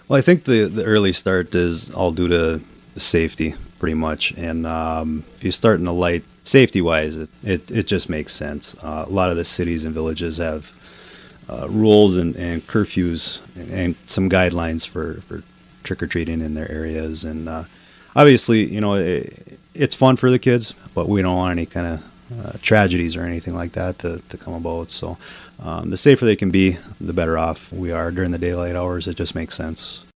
Well, I think the early start is all due to safety, pretty much. And if you start in the light, safety wise, it just makes sense. A lot of the cities and villages have rules and curfews and some guidelines for trick or treating in their areas. And obviously, it's fun for the kids, but we don't want any kind of tragedies or anything like that to come about. So the safer they can be, the better off we are during the daylight hours. It just makes sense.